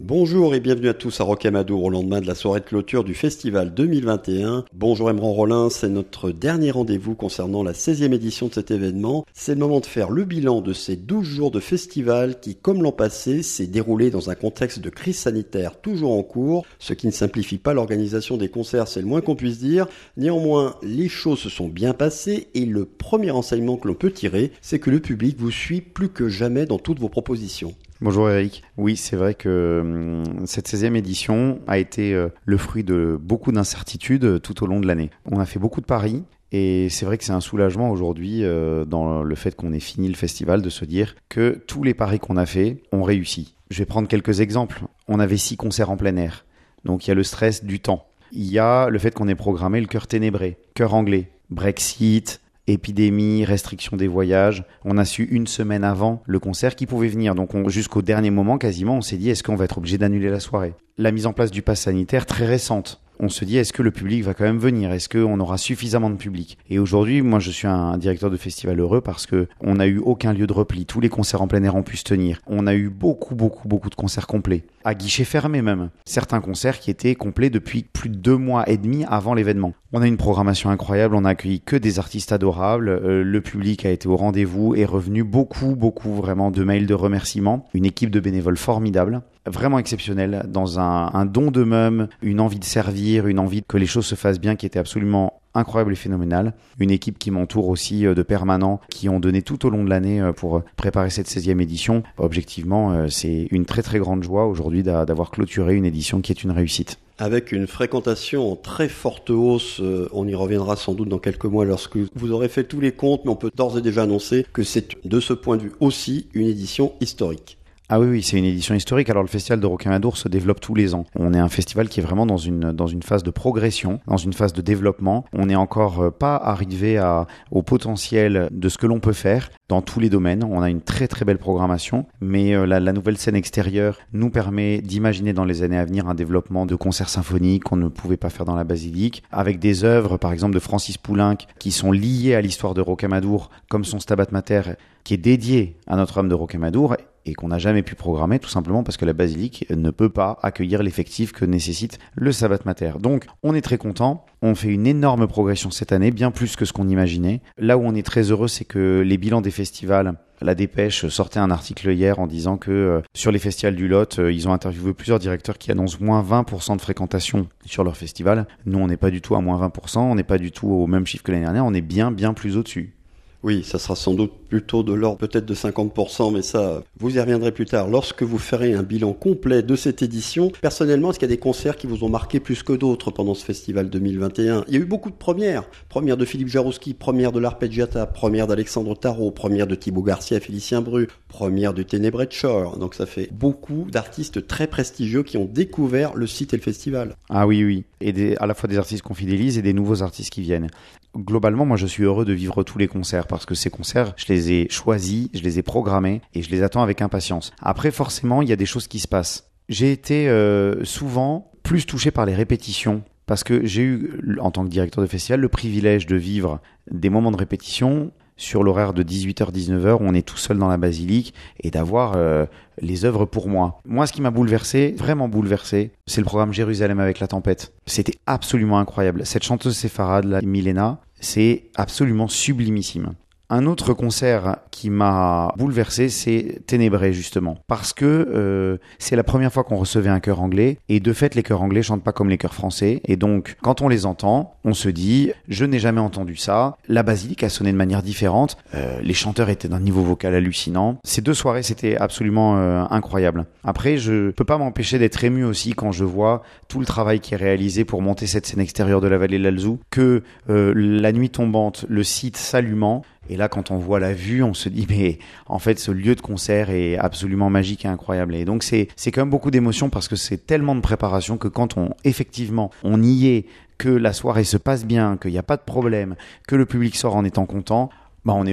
Bonjour et bienvenue à tous à Rocamadour au lendemain de la soirée de clôture du festival 2021. Bonjour Emran Rollin, c'est notre dernier rendez-vous concernant la 16e édition de cet événement. C'est le moment de faire le bilan de ces 12 jours de festival qui, comme l'an passé, s'est déroulé dans un contexte de crise sanitaire toujours en cours, ce qui ne simplifie pas l'organisation des concerts, c'est le moins qu'on puisse dire. Néanmoins, les choses se sont bien passées et le premier enseignement que l'on peut tirer, c'est que le public vous suit plus que jamais dans toutes vos propositions. Bonjour Eric. Oui, c'est vrai que cette 16e édition a été le fruit de beaucoup d'incertitudes tout au long de l'année. On a fait beaucoup de paris et c'est vrai que c'est un soulagement aujourd'hui dans le fait qu'on ait fini le festival de se dire que tous les paris qu'on a faits ont réussi. Je vais prendre quelques exemples. On avait 6 concerts en plein air, donc il y a le stress du temps. Il y a le fait qu'on ait programmé le Cœur Ténébré, Cœur Anglais, Brexit, épidémie, restriction des voyages. On a su une semaine avant le concert qui pouvait venir. Donc jusqu'au dernier moment, quasiment, on s'est dit est-ce qu'on va être obligé d'annuler la soirée ? La mise en place du pass sanitaire, très récente. On se dit est-ce que le public va quand même venir ? Est-ce qu'on aura suffisamment de public ? Et aujourd'hui, moi je suis un directeur de festival heureux parce que on n'a eu aucun lieu de repli. Tous les concerts en plein air ont pu se tenir. On a eu beaucoup de concerts complets. À guichet fermé même. Certains concerts qui étaient complets depuis plus de 2 mois et demi avant l'événement. On a une programmation incroyable, on a accueilli que des artistes adorables. Le public a été au rendez-vous et revenu beaucoup vraiment de mails de remerciements. Une équipe de bénévoles formidable. Vraiment exceptionnel, dans un don d'eux-mêmes, une envie de servir, une envie que les choses se fassent bien qui était absolument incroyable et phénoménale. Une équipe qui m'entoure aussi de permanents qui ont donné tout au long de l'année pour préparer cette 16e édition. Objectivement, c'est une très grande joie aujourd'hui d'avoir clôturé une édition qui est une réussite. Avec une fréquentation en très forte hausse, on y reviendra sans doute dans quelques mois lorsque vous aurez fait tous les comptes, mais on peut d'ores et déjà annoncer que c'est de ce point de vue aussi une édition historique. Ah oui, c'est une édition historique. Alors le festival de Rocamadour se développe tous les ans. On est un festival qui est vraiment dans une phase de progression, dans une phase de développement. On n'est encore pas arrivé au potentiel de ce que l'on peut faire dans tous les domaines. On a une très belle programmation, mais la nouvelle scène extérieure nous permet d'imaginer dans les années à venir un développement de concerts symphoniques qu'on ne pouvait pas faire dans la basilique, avec des œuvres par exemple de Francis Poulenc qui sont liées à l'histoire de Rocamadour, comme son Stabat Mater qui est dédié à Notre-Dame de Rocamadour et qu'on n'a jamais pu programmer tout simplement parce que la basilique ne peut pas accueillir l'effectif que nécessite le Stabat Mater. Donc on est très content, on fait une énorme progression cette année, bien plus que ce qu'on imaginait. Là où on est très heureux, c'est que les bilans des festivals, la Dépêche sortait un article hier en disant que sur les festivals du Lot, ils ont interviewé plusieurs directeurs qui annoncent moins 20% de fréquentation sur leur festival. Nous on n'est pas du tout à moins 20%, on n'est pas du tout au même chiffre que l'année dernière, on est bien plus au-dessus. Oui, ça sera sans doute plutôt de l'ordre peut-être de 50%, mais ça, vous y reviendrez plus tard. Lorsque vous ferez un bilan complet de cette édition, personnellement, est-ce qu'il y a des concerts qui vous ont marqué plus que d'autres pendant ce festival 2021 ? Il y a eu beaucoup de premières. Première de Philippe Jarouski, première de l'Arpeggiata, première d'Alexandre Tarot, première de Thibaut Garcia, Félicien Bru, première de Ténébré de Shore. Donc ça fait beaucoup d'artistes très prestigieux qui ont découvert le site et le festival. Ah oui. Et à la fois des artistes qu'on fidélise et des nouveaux artistes qui viennent. Globalement, moi, je suis heureux de vivre tous les concerts parce que ces concerts, je les ai choisis, je les ai programmés et je les attends avec impatience. Après, forcément, il y a des choses qui se passent. J'ai été souvent plus touché par les répétitions parce que j'ai eu, en tant que directeur de festival, le privilège de vivre des moments de répétition sur l'horaire de 18h-19h où on est tout seul dans la basilique et d'avoir les œuvres pour moi. Moi, ce qui m'a bouleversé, vraiment bouleversé, c'est le programme Jérusalem avec la tempête. C'était absolument incroyable. Cette chanteuse séfarade, là, Milena, c'est absolument sublimissime. Un autre concert qui m'a bouleversé, c'est Ténébré, justement. Parce que c'est la première fois qu'on recevait un chœur anglais. Et de fait, les chœurs anglais chantent pas comme les chœurs français. Et donc, quand on les entend, on se dit, je n'ai jamais entendu ça. La basilique a sonné de manière différente. Les chanteurs étaient d'un niveau vocal hallucinant. Ces 2 soirées, c'était absolument incroyable. Après, je peux pas m'empêcher d'être ému aussi quand je vois tout le travail qui est réalisé pour monter cette scène extérieure de la vallée de l'Alzou. Que la nuit tombante, le site s'allumant. Et là, quand on voit la vue, on se dit, mais en fait, ce lieu de concert est absolument magique et incroyable. Et donc, c'est quand même beaucoup d'émotions parce que c'est tellement de préparation que quand effectivement, on y est, que la soirée se passe bien, qu'il n'y a pas de problème, que le public sort en étant content, on est heureux.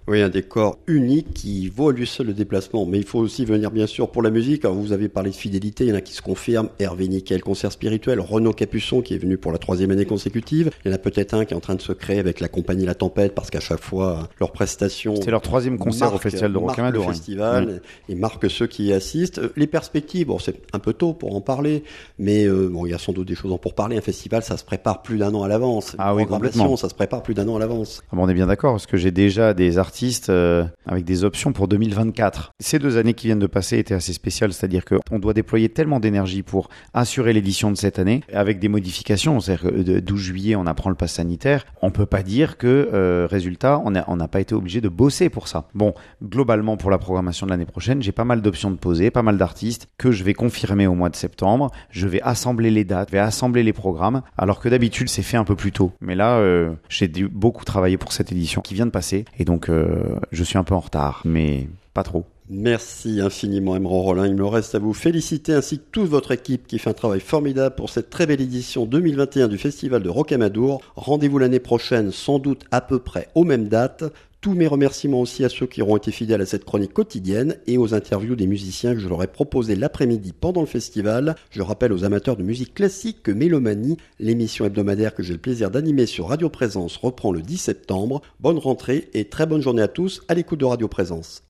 Oui, un décor unique qui vaut à lui seul le déplacement. Mais il faut aussi venir, bien sûr, pour la musique. Alors, vous avez parlé de fidélité, il y en a qui se confirment. Hervé Nickel, concert spirituel. Renaud Capuçon, qui est venu pour la 3e année consécutive. Il y en a peut-être un qui est en train de se créer avec la compagnie La Tempête, parce qu'à chaque fois, leurs prestations... C'était leur 3e concert au Festival de Rocamadour. Le festival et marque ceux qui y assistent. Les perspectives, bon, c'est un peu tôt pour en parler, mais bon, il y a sans doute des choses pour parler. Un festival, ça se prépare plus d'1 an à l'avance. Ah oui, complètement. Ça se prépare plus d'1 an à l'avance. Ah bon, on est bien d'accord, parce que j'ai déjà des artistes avec des options pour 2024. Ces 2 années qui viennent de passer étaient assez spéciales, c'est-à-dire qu'on doit déployer tellement d'énergie pour assurer l'édition de cette année, avec des modifications. C'est-à-dire que 12 juillet, on apprend le pass sanitaire. On peut pas dire que, résultat, on n'a pas été obligé de bosser pour ça. Bon, globalement, pour la programmation de l'année prochaine, j'ai pas mal d'options de poser, pas mal d'artistes que je vais confirmer au mois de septembre. Je vais assembler les dates, je vais assembler les programmes, alors que d'habitude, c'est fait un peu plus tôt. Mais là, j'ai dû beaucoup travailler pour cette édition qui vient de passer, et donc je suis un peu en retard, mais pas trop. Merci infiniment Emran Rollin. Il me reste à vous féliciter ainsi que toute votre équipe qui fait un travail formidable pour cette très belle édition 2021 du Festival de Rocamadour. Rendez-vous l'année prochaine, sans doute à peu près aux mêmes dates. Tous mes remerciements aussi à ceux qui auront été fidèles à cette chronique quotidienne et aux interviews des musiciens que je leur ai proposés l'après-midi pendant le festival. Je rappelle aux amateurs de musique classique que Mélomanie, l'émission hebdomadaire que j'ai le plaisir d'animer sur Radio Présence, reprend le 10 septembre. Bonne rentrée et très bonne journée à tous à l'écoute de Radio Présence.